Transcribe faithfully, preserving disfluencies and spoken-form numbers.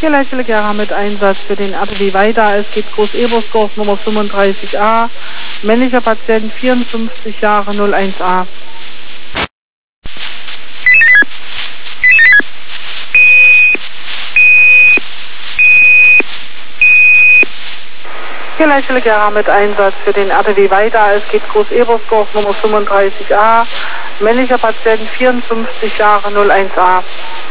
Hier Leitstelle Gera mit Einsatz für den A P W weiter. Es geht Groß-Ebersdorf Nummer fünfunddreißig a. Männlicher Patient vierundfünfzig Jahre null eins a. Hier Leitstelle Gera mit Einsatz für den A P W weiter. Es geht Groß-Ebersdorf Nummer fünfunddreißig a. Männlicher Patient vierundfünfzig Jahre null eins a.